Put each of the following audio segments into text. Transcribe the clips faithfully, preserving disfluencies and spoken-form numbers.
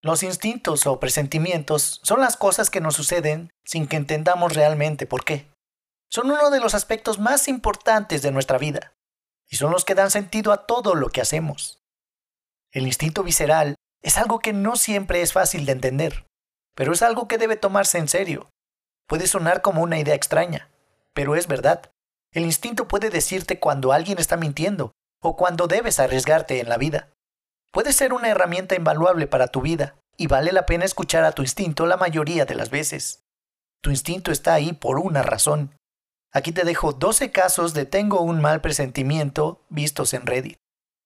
Los instintos o presentimientos son las cosas que nos suceden sin que entendamos realmente por qué. Son uno de los aspectos más importantes de nuestra vida y son los que dan sentido a todo lo que hacemos. El instinto visceral es algo que no siempre es fácil de entender, pero es algo que debe tomarse en serio. Puede sonar como una idea extraña, pero es verdad. El instinto puede decirte cuando alguien está mintiendo o cuando debes arriesgarte en la vida. Puede ser una herramienta invaluable para tu vida y vale la pena escuchar a tu instinto la mayoría de las veces. Tu instinto está ahí por una razón. Aquí te dejo doce casos de tengo un mal presentimiento vistos en Reddit.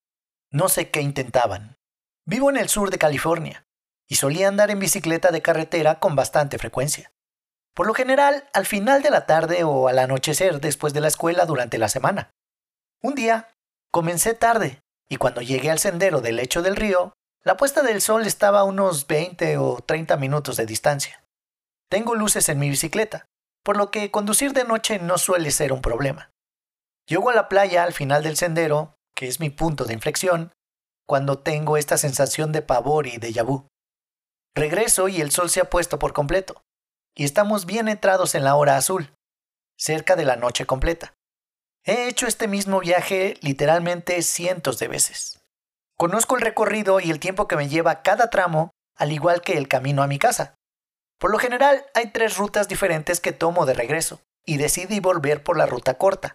No sé qué intentaban. Vivo en el sur de California y solía andar en bicicleta de carretera con bastante frecuencia. Por lo general, al final de la tarde o al anochecer después de la escuela durante la semana. Un día, comencé tarde y cuando llegué al sendero del lecho del río, la puesta del sol estaba a unos veinte o treinta minutos de distancia. Tengo luces en mi bicicleta, por lo que conducir de noche no suele ser un problema. Llego a la playa al final del sendero, que es mi punto de inflexión, cuando tengo esta sensación de pavor y déjà vu. Regreso y el sol se ha puesto por completo, y estamos bien entrados en la hora azul, cerca de la noche completa. He hecho este mismo viaje literalmente cientos de veces. Conozco el recorrido y el tiempo que me lleva cada tramo, al igual que el camino a mi casa. Por lo general, hay tres rutas diferentes que tomo de regreso, y decidí volver por la ruta corta,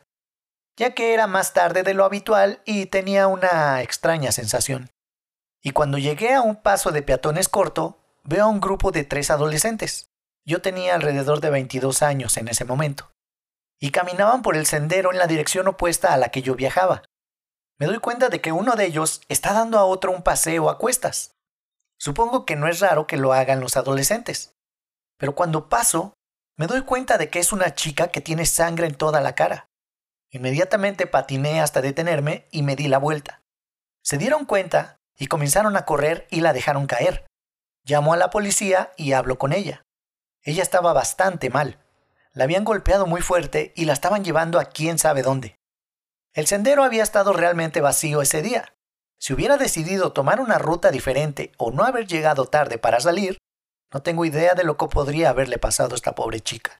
ya que era más tarde de lo habitual y tenía una extraña sensación. Y cuando llegué a un paso de peatones corto, veo a un grupo de tres adolescentes. Yo tenía alrededor de veintidós años en ese momento, y caminaban por el sendero en la dirección opuesta a la que yo viajaba. Me doy cuenta de que uno de ellos está dando a otro un paseo a cuestas. Supongo que no es raro que lo hagan los adolescentes, pero cuando paso, me doy cuenta de que es una chica que tiene sangre en toda la cara. Inmediatamente patiné hasta detenerme y me di la vuelta. Se dieron cuenta y comenzaron a correr y la dejaron caer. Llamo a la policía y hablo con ella. Ella estaba bastante mal. La habían golpeado muy fuerte y la estaban llevando a quién sabe dónde. El sendero había estado realmente vacío ese día. Si hubiera decidido tomar una ruta diferente o no haber llegado tarde para salir, no tengo idea de lo que podría haberle pasado a esta pobre chica.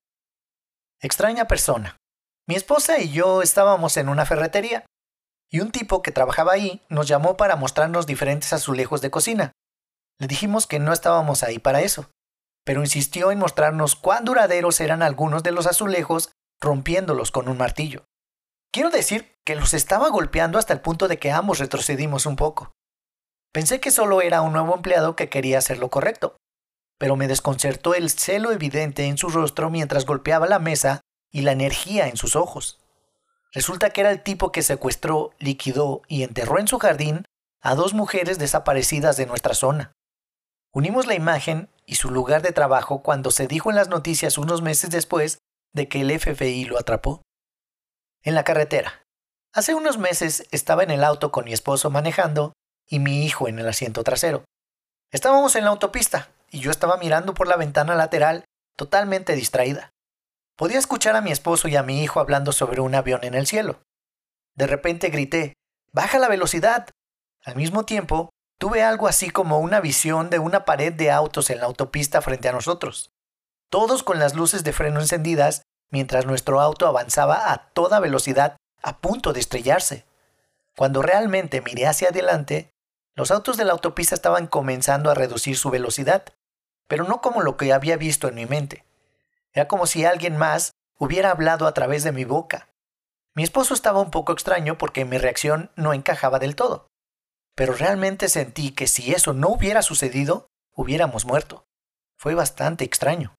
Extraña persona. Mi esposa y yo estábamos en una ferretería y un tipo que trabajaba ahí nos llamó para mostrarnos diferentes azulejos de cocina. Le dijimos que no estábamos ahí para eso, pero insistió en mostrarnos cuán duraderos eran algunos de los azulejos rompiéndolos con un martillo. Quiero decir que los estaba golpeando hasta el punto de que ambos retrocedimos un poco. Pensé que solo era un nuevo empleado que quería hacer lo correcto, pero me desconcertó el celo evidente en su rostro mientras golpeaba la mesa y la energía en sus ojos. Resulta que era el tipo que secuestró, liquidó y enterró en su jardín a dos mujeres desaparecidas de nuestra zona. Unimos la imagen y su lugar de trabajo cuando se dijo en las noticias unos meses después de que el F B I lo atrapó. En la carretera. Hace unos meses estaba en el auto con mi esposo manejando y mi hijo en el asiento trasero. Estábamos en la autopista y yo estaba mirando por la ventana lateral totalmente distraída. Podía escuchar a mi esposo y a mi hijo hablando sobre un avión en el cielo. De repente grité, ¡baja la velocidad! Al mismo tiempo, tuve algo así como una visión de una pared de autos en la autopista frente a nosotros. Todos con las luces de freno encendidas mientras nuestro auto avanzaba a toda velocidad a punto de estrellarse. Cuando realmente miré hacia adelante, los autos de la autopista estaban comenzando a reducir su velocidad, pero no como lo que había visto en mi mente. Era como si alguien más hubiera hablado a través de mi boca. Mi esposo estaba un poco extraño porque mi reacción no encajaba del todo, pero realmente sentí que si eso no hubiera sucedido, hubiéramos muerto. Fue bastante extraño.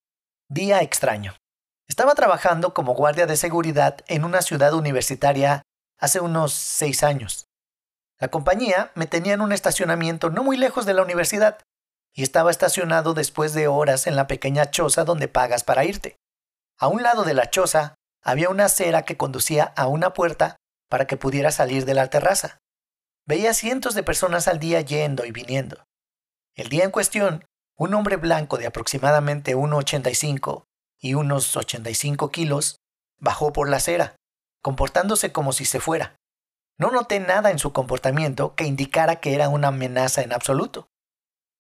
Día extraño. Estaba trabajando como guardia de seguridad en una ciudad universitaria hace unos seis años. La compañía me tenía en un estacionamiento no muy lejos de la universidad y estaba estacionado después de horas en la pequeña choza donde pagas para irte. A un lado de la choza había una acera que conducía a una puerta para que pudiera salir de la terraza. Veía cientos de personas al día yendo y viniendo. El día en cuestión, un hombre blanco de aproximadamente uno ochenta y cinco y unos ochenta y cinco kilos bajó por la acera, comportándose como si se fuera. No noté nada en su comportamiento que indicara que era una amenaza en absoluto.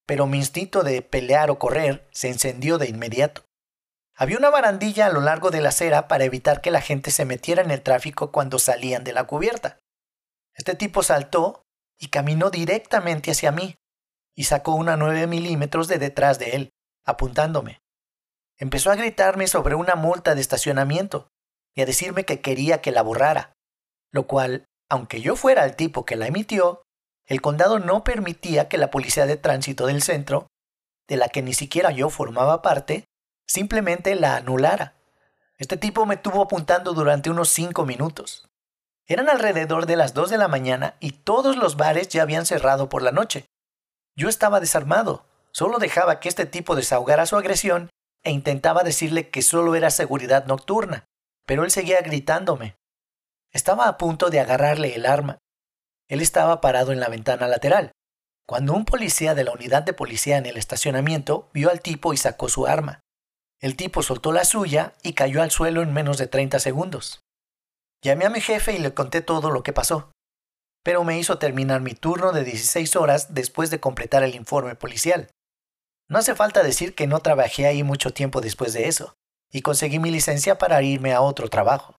pero mi instinto de pelear o correr se encendió de inmediato. Había una barandilla a lo largo de la acera para evitar que la gente se metiera en el tráfico cuando salían de la cubierta. Este tipo saltó y caminó directamente hacia mí y sacó una nueve milímetros de detrás de él, apuntándome. Empezó a gritarme sobre una multa de estacionamiento y a decirme que quería que la borrara, lo cual, aunque yo fuera el tipo que la emitió, el condado no permitía que la policía de tránsito del centro, de la que ni siquiera yo formaba parte, simplemente la anulara. Este tipo me tuvo apuntando durante unos cinco minutos. Eran alrededor de las dos de la mañana y todos los bares ya habían cerrado por la noche. Yo estaba desarmado, solo dejaba que este tipo desahogara su agresión e intentaba decirle que solo era seguridad nocturna, pero él seguía gritándome. Estaba a punto de agarrarle el arma. Él estaba parado en la ventana lateral, cuando un policía de la unidad de policía en el estacionamiento vio al tipo y sacó su arma. El tipo soltó la suya y cayó al suelo en menos de treinta segundos. Llamé a mi jefe y le conté todo lo que pasó, pero me hizo terminar mi turno de dieciséis horas después de completar el informe policial. No hace falta decir que no trabajé ahí mucho tiempo después de eso, y conseguí mi licencia para irme a otro trabajo.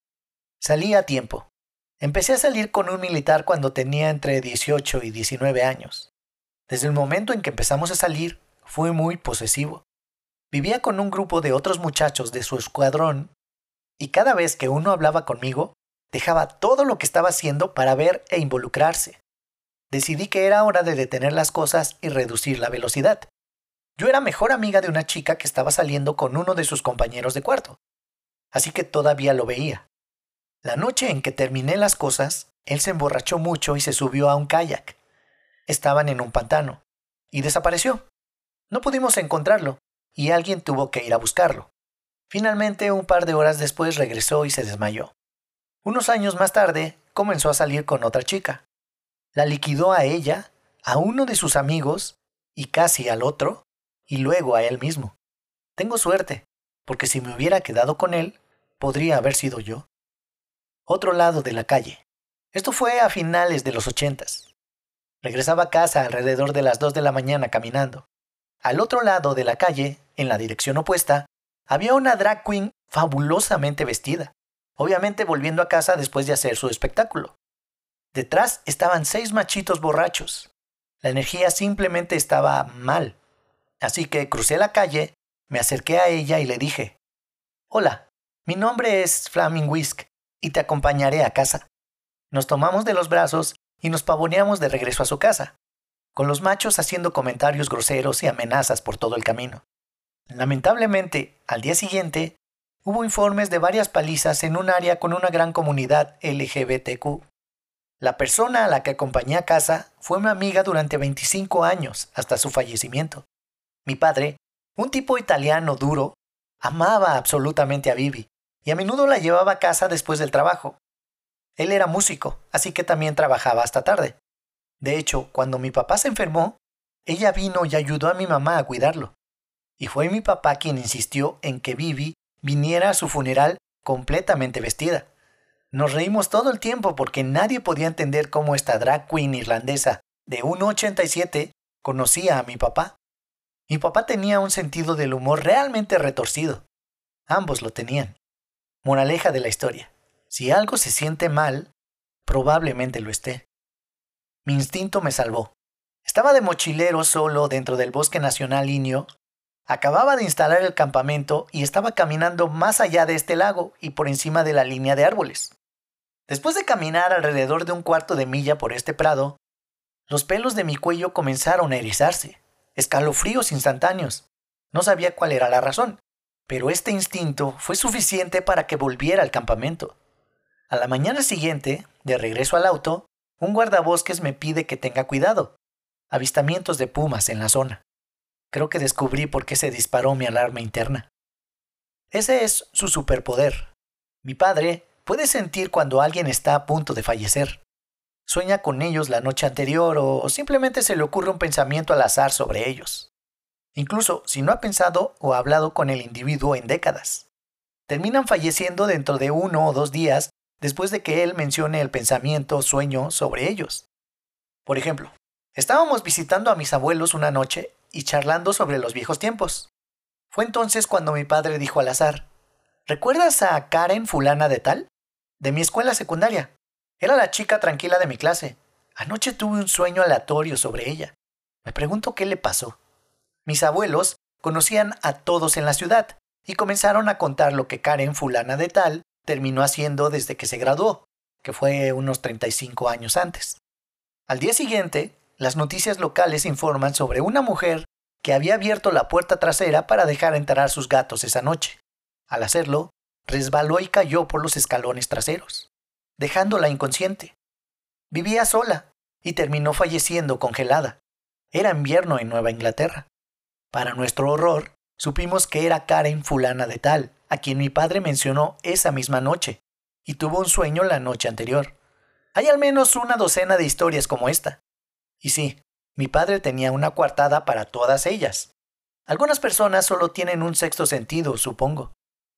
Salí a tiempo. Empecé a salir con un militar cuando tenía entre dieciocho y diecinueve años. Desde el momento en que empezamos a salir, fue muy posesivo. Vivía con un grupo de otros muchachos de su escuadrón y cada vez que uno hablaba conmigo, dejaba todo lo que estaba haciendo para ver e involucrarse. Decidí que era hora de detener las cosas y reducir la velocidad. Yo era mejor amiga de una chica que estaba saliendo con uno de sus compañeros de cuarto, así que todavía lo veía. La noche en que terminé las cosas, él se emborrachó mucho y se subió a un kayak. Estaban en un pantano y desapareció. No pudimos encontrarlo y alguien tuvo que ir a buscarlo. Finalmente, un par de horas después regresó y se desmayó. Unos años más tarde, comenzó a salir con otra chica. La liquidó a ella, a uno de sus amigos y casi al otro, y luego a él mismo. Tengo suerte, porque si me hubiera quedado con él, podría haber sido yo. Otro lado de la calle. Esto fue a finales de los ochentas. Regresaba a casa alrededor de las dos de la mañana caminando. Al otro lado de la calle, en la dirección opuesta, había una drag queen fabulosamente vestida, obviamente volviendo a casa después de hacer su espectáculo. Detrás estaban seis machitos borrachos. La energía simplemente estaba mal. Así que crucé la calle, me acerqué a ella y le dije: «Hola, mi nombre es Flaming Whisk y te acompañaré a casa». Nos tomamos de los brazos y nos pavoneamos de regreso a su casa, con los machos haciendo comentarios groseros y amenazas por todo el camino. Lamentablemente, al día siguiente, hubo informes de varias palizas en un área con una gran comunidad L G B T Q. La persona a la que acompañé a casa fue mi amiga durante veinticinco años, hasta su fallecimiento. Mi padre, un tipo italiano duro, amaba absolutamente a Vivi y a menudo la llevaba a casa después del trabajo. Él era músico, así que también trabajaba hasta tarde. De hecho, cuando mi papá se enfermó, ella vino y ayudó a mi mamá a cuidarlo. Y fue mi papá quien insistió en que Vivi viniera a su funeral completamente vestida. Nos reímos todo el tiempo porque nadie podía entender cómo esta drag queen irlandesa de uno ochenta y siete conocía a mi papá. Mi papá tenía un sentido del humor realmente retorcido. Ambos lo tenían. Moraleja de la historia: si algo se siente mal, probablemente lo esté. Mi instinto me salvó. Estaba de mochilero solo dentro del Bosque Nacional Inyo. Acababa de instalar el campamento y estaba caminando más allá de este lago y por encima de la línea de árboles. Después de caminar alrededor de un cuarto de milla por este prado, los pelos de mi cuello comenzaron a erizarse, escalofríos instantáneos. No sabía cuál era la razón, pero este instinto fue suficiente para que volviera al campamento. A la mañana siguiente, de regreso al auto, un guardabosques me pide que tenga cuidado. Avistamientos de pumas en la zona. Creo que descubrí por qué se disparó mi alarma interna. Ese es su superpoder. Mi padre puede sentir cuando alguien está a punto de fallecer. Sueña con ellos la noche anterior o simplemente se le ocurre un pensamiento al azar sobre ellos. Incluso si no ha pensado o hablado con el individuo en décadas. Terminan falleciendo dentro de uno o dos días después de que él mencione el pensamiento o sueño sobre ellos. Por ejemplo, Estábamos visitando a mis abuelos una noche y charlando sobre los viejos tiempos. Fue entonces cuando mi padre dijo al azar: ¿recuerdas a Karen fulana de tal? De mi escuela secundaria. Era la chica tranquila de mi clase. Anoche tuve un sueño aleatorio sobre ella. Me pregunto qué le pasó. Mis abuelos conocían a todos en la ciudad y comenzaron a contar lo que Karen fulana de tal terminó haciendo desde que se graduó, que fue unos treinta y cinco años antes. Al día siguiente, las noticias locales informan sobre una mujer que había abierto la puerta trasera para dejar entrar sus gatos esa noche. Al hacerlo, resbaló y cayó por los escalones traseros, dejándola inconsciente. Vivía sola y terminó falleciendo congelada. Era invierno en Nueva Inglaterra. Para nuestro horror, supimos que era Karen fulana de tal, a quien mi padre mencionó esa misma noche, y tuvo un sueño la noche anterior. Hay al menos una docena de historias como esta. Y sí, mi padre tenía una coartada para todas ellas. Algunas personas solo tienen un sexto sentido, supongo.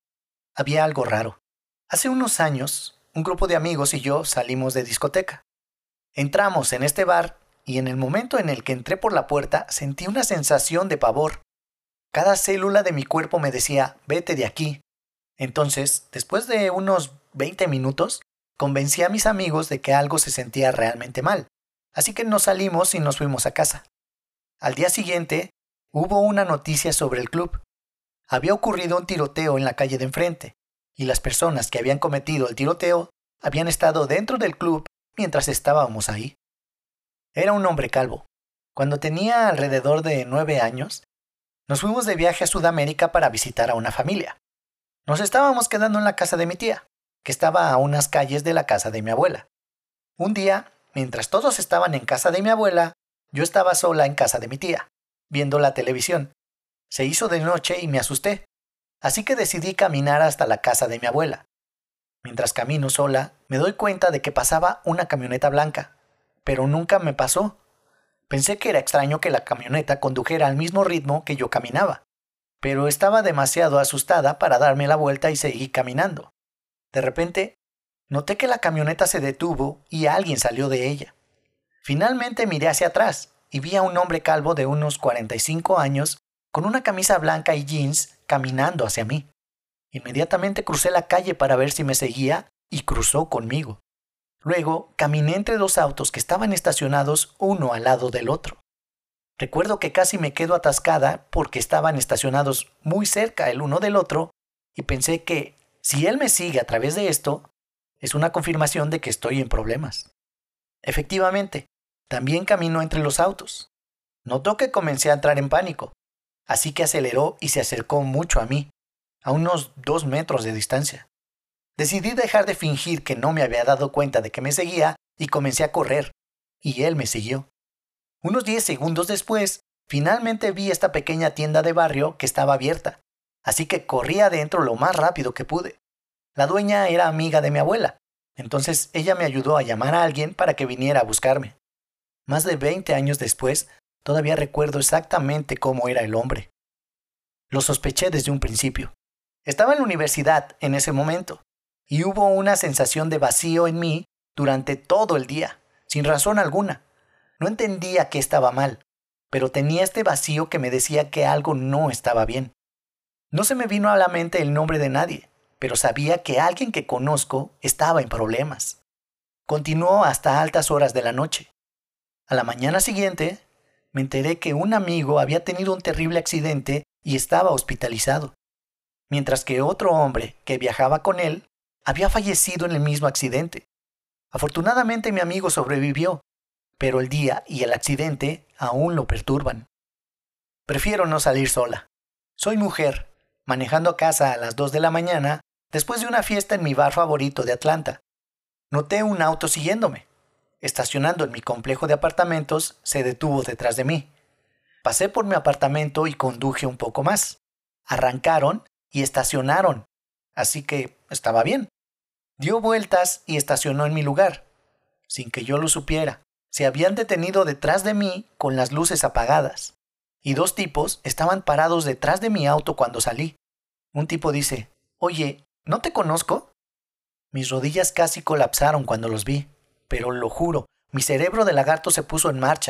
Había algo raro. Hace unos años, un grupo de amigos y yo salimos de discoteca. Entramos en este bar y en el momento en el que entré por la puerta sentí una sensación de pavor. Cada célula de mi cuerpo me decía: vete de aquí. Entonces, después de unos veinte minutos, convencí a mis amigos de que algo se sentía realmente mal. Así que nos salimos y nos fuimos a casa. Al día siguiente, hubo una noticia sobre el club. Había ocurrido un tiroteo en la calle de enfrente, y las personas que habían cometido el tiroteo habían estado dentro del club mientras estábamos ahí. Era un hombre calvo. Cuando tenía alrededor de nueve años, nos fuimos de viaje a Sudamérica para visitar a una familia. Nos estábamos quedando en la casa de mi tía, que estaba a unas calles de la casa de mi abuela. Un día, mientras todos estaban en casa de mi abuela, yo estaba sola en casa de mi tía, viendo la televisión. Se hizo de noche y me asusté, así que decidí caminar hasta la casa de mi abuela. Mientras camino sola, me doy cuenta de que pasaba una camioneta blanca, pero nunca me pasó. Pensé que era extraño que la camioneta condujera al mismo ritmo que yo caminaba, pero estaba demasiado asustada para darme la vuelta y seguí caminando. De repente, noté que la camioneta se detuvo y alguien salió de ella. Finalmente miré hacia atrás y vi a un hombre calvo de unos cuarenta y cinco años con una camisa blanca y jeans caminando hacia mí. Inmediatamente crucé la calle para ver si me seguía y cruzó conmigo. Luego caminé entre dos autos que estaban estacionados uno al lado del otro. Recuerdo que casi me quedo atascada porque estaban estacionados muy cerca el uno del otro y pensé que si él me sigue a través de esto, es una confirmación de que estoy en problemas. Efectivamente, también caminó entre los autos. Notó que comencé a entrar en pánico, así que aceleró y se acercó mucho a mí, a unos dos metros de distancia. Decidí dejar de fingir que no me había dado cuenta de que me seguía y comencé a correr, y él me siguió. Unos diez segundos después, finalmente vi esta pequeña tienda de barrio que estaba abierta, así que corrí adentro lo más rápido que pude. La dueña era amiga de mi abuela, entonces ella me ayudó a llamar a alguien para que viniera a buscarme. Más de veinte años después, todavía recuerdo exactamente cómo era el hombre. Lo sospeché desde un principio. Estaba en la universidad en ese momento, y hubo una sensación de vacío en mí durante todo el día, sin razón alguna. No entendía qué estaba mal, pero tenía este vacío que me decía que algo no estaba bien. No se me vino a la mente el nombre de nadie, pero sabía que alguien que conozco estaba en problemas. Continuó hasta altas horas de la noche. A la mañana siguiente, me enteré que un amigo había tenido un terrible accidente y estaba hospitalizado, mientras que otro hombre que viajaba con él había fallecido en el mismo accidente. Afortunadamente mi amigo sobrevivió, pero el día y el accidente aún lo perturban. Prefiero no salir sola. Soy mujer, manejando a casa a las dos de la mañana después de una fiesta en mi bar favorito de Atlanta. Noté un auto siguiéndome. Estacionando en mi complejo de apartamentos, se detuvo detrás de mí. Pasé por mi apartamento y conduje un poco más. Arrancaron y estacionaron, así que estaba bien. Dio vueltas y estacionó en mi lugar. Sin que yo lo supiera, se habían detenido detrás de mí con las luces apagadas. Y dos tipos estaban parados detrás de mi auto cuando salí. Un tipo dice: «Oye, ¿no te conozco?» Mis rodillas casi colapsaron cuando los vi, pero lo juro, mi cerebro de lagarto se puso en marcha.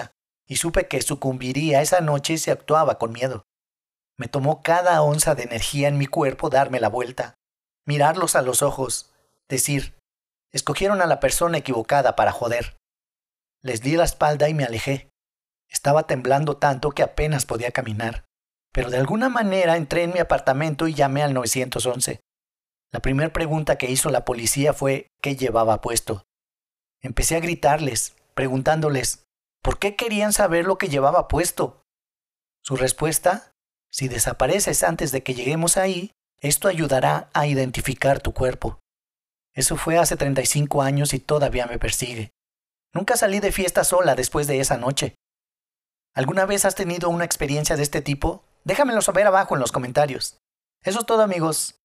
y supe que sucumbiría esa noche si actuaba con miedo. Me tomó cada onza de energía en mi cuerpo darme la vuelta, mirarlos a los ojos, decir, escogieron a la persona equivocada para joder. Les di la espalda y me alejé. Estaba temblando tanto que apenas podía caminar, pero de alguna manera entré en mi apartamento y llamé al nueve once. La primera pregunta que hizo la policía fue ¿qué llevaba puesto? Empecé a gritarles, preguntándoles ¿por qué querían saber lo que llevaba puesto? Su respuesta, si desapareces antes de que lleguemos ahí, esto ayudará a identificar tu cuerpo. Eso fue hace treinta y cinco años y todavía me persigue. Nunca salí de fiesta sola después de esa noche. ¿Alguna vez has tenido una experiencia de este tipo? Déjamelo saber abajo en los comentarios. Eso es todo, amigos.